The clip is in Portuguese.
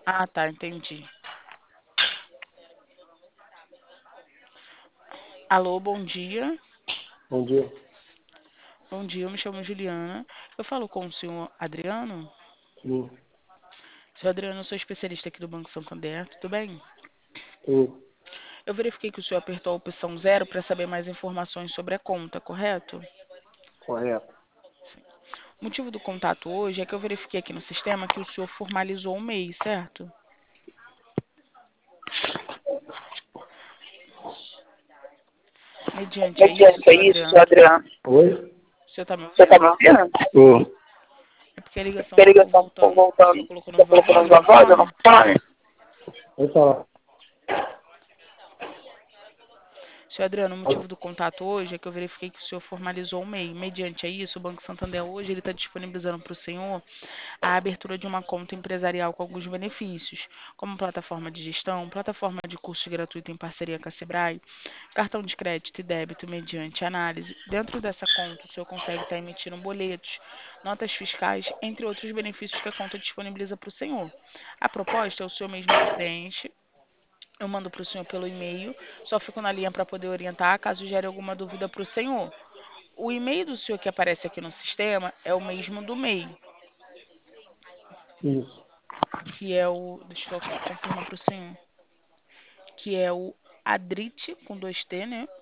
Ah, tá, entendi. Alô, bom dia. Bom dia. Bom dia, eu me chamo Juliana. Eu falo com o senhor Adriano. Sim, Senhor Adriano, eu sou especialista aqui do Banco Santander, tudo bem? sim, Eu verifiquei que o senhor apertou a opção zero para saber mais informações sobre a conta, correto? correto. O motivo do contato hoje é que eu verifiquei aqui no sistema que o senhor formalizou o MEI, certo? Mediante é isso, Mediante é senhor isso, seu Adriano? Adriano. Oi? O senhor está me Você tá me ouvindo? ouvindo? Sim. É porque a ligação Que a ficou ligação ficou voltando. O senhor voltando. colocou na Você viva colocou na voz, sua no voz ou no fone? fone? Oi, falar. Senhor Adriano, o motivo do contato hoje é que eu verifiquei que o senhor formalizou o MEI. Mediante a isso, o Banco Santander hoje ele está disponibilizando para o senhor a abertura de uma conta empresarial com alguns benefícios, como plataforma de gestão, plataforma de curso gratuito em parceria com a Sebrae, cartão de crédito e débito mediante análise. Dentro dessa conta, o senhor consegue estar emitindo boletos, notas fiscais, entre outros benefícios que a conta disponibiliza para o senhor. A proposta é o senhor mesmo que preenche. Eu mando para o senhor pelo e-mail, só fico na linha para poder orientar caso gere alguma dúvida para o senhor. O e-mail do senhor que aparece aqui no sistema é o mesmo do MEI, Isso. que é o. Deixa eu confirmar para o senhor. Que é o Adrit, com dois T, né?